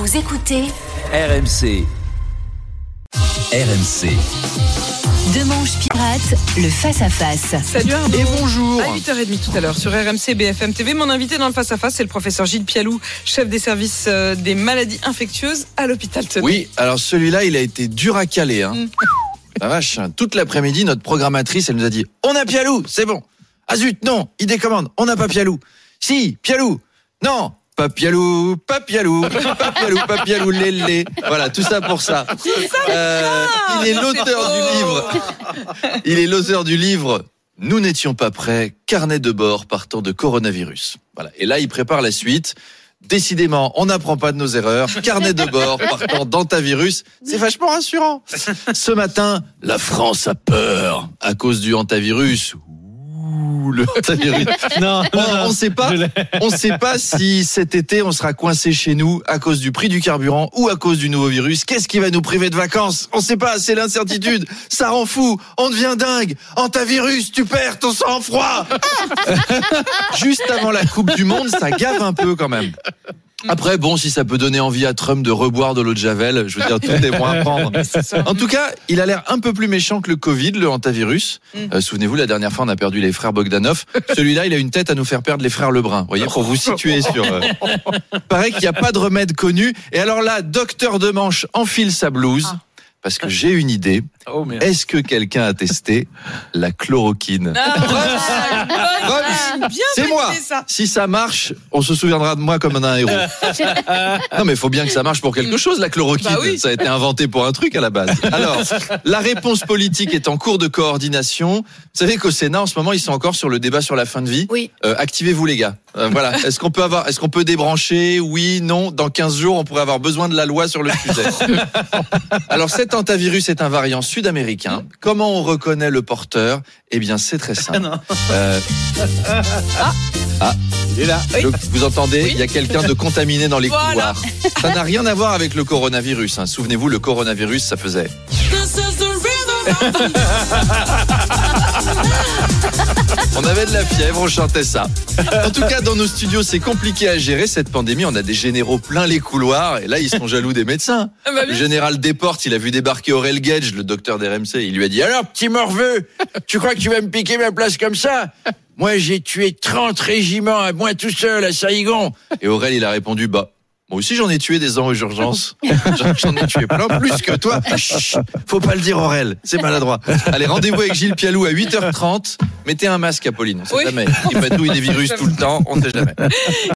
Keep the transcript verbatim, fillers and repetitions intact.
Vous écoutez R M C. R M C. Demanche Pirate, le face-à-face. Salut Arnaud. Et bonjour. À huit heures trente tout à l'heure sur R M C B F M T V. Mon invité dans le face-à-face, c'est le professeur Gilles Pialou, chef des services euh, des maladies infectieuses à l'hôpital Tenay. Oui, alors celui-là, il a été dur à caler. Hein. Mm. La vache, toute l'après-midi, notre programmatrice, elle nous a dit « On a Pialou, c'est bon !» Ah zut, non, il décommande, on n'a pas Pialou. Si, Pialou, non, pas Pialou, pas Pialou, pas Pialou, pas Pialou, lélé. Voilà, tout ça pour ça. Euh, il est l'auteur du livre. Il est l'auteur du livre « Nous n'étions pas prêts, carnet de bord partant de coronavirus ». Voilà. Et là, il prépare la suite. Décidément, on n'apprend pas de nos erreurs. Carnet de bord partant d'hantavirus, c'est vachement rassurant. Ce matin, la France a peur à cause du hantavirus. Ouh, le hantavirus. Non, on, non, non, on sait pas. On sait pas si cet été on sera coincé chez nous à cause du prix du carburant ou à cause du nouveau virus. Qu'est-ce qui va nous priver de vacances? On sait pas. C'est l'incertitude. Ça rend fou. On devient dingue. Hantavirus, tu perds ton sang-froid. Juste avant la Coupe du Monde, ça gave un peu quand même. Après, bon, si ça peut donner envie à Trump de reboire de l'eau de Javel, je veux dire, tout est bon à prendre. En tout cas, il a l'air un peu plus méchant que le Covid, le hantavirus. Euh, souvenez-vous, la dernière fois, on a perdu les frères Bogdanov. Celui-là, il a une tête à nous faire perdre les frères Lebrun. Vous voyez, pour vous situer sur... Euh... Paraît qu'il n'y a pas de remède connu. Et alors là, docteur Demanche enfile sa blouse. Parce que j'ai une idée. Oh, est-ce que quelqu'un a testé la chloroquine? Ah, Rums, c'est moi. Ça. Si ça marche, on se souviendra de moi comme un héros. Non, mais il faut bien que ça marche pour quelque chose, la chloroquine. Bah oui. Ça a été inventé pour un truc à la base. Alors, la réponse politique est en cours de coordination. Vous savez qu'au Sénat, en ce moment, ils sont encore sur le débat sur la fin de vie. Oui. Euh, activez-vous, les gars. Euh, voilà. Est-ce qu'on peut avoir, est-ce qu'on peut débrancher? Oui, non. Dans quinze jours, on pourrait avoir besoin de la loi sur le sujet. Alors, cet hantavirus est un variant sud-américain. Comment on reconnaît le porteur? Eh bien, c'est très simple. Euh... Ah, ah, il est là. Oui. Le, vous entendez? Oui. Il y a quelqu'un de contaminé dans les voilà. couloirs. Ça n'a rien à voir avec le coronavirus. Hein. Souvenez-vous, le coronavirus, ça faisait. On avait de la fièvre, on chantait ça. En tout cas, dans nos studios, c'est compliqué à gérer cette pandémie. On a des généraux plein les couloirs et là, ils sont jaloux des médecins. Le général Desportes, il a vu débarquer Aurel Gage, le docteur d'R M C. Il lui a dit « Alors, petit morveux, tu crois que tu vas me piquer ma place comme ça ? Moi, j'ai tué trente régiments à moi tout seul à Saïgon. » Et Aurel, il a répondu « Bah, moi aussi, j'en ai tué des ans aux urgences. J'en ai tué plein plus que toi. Chut, faut pas le dire, Aurel. C'est maladroit. Allez, rendez-vous avec Gilles Pialou à huit heures trente. Mettez un masque, Apolline. On sait oui. jamais. Il patouille des virus tout le temps. On ne sait jamais.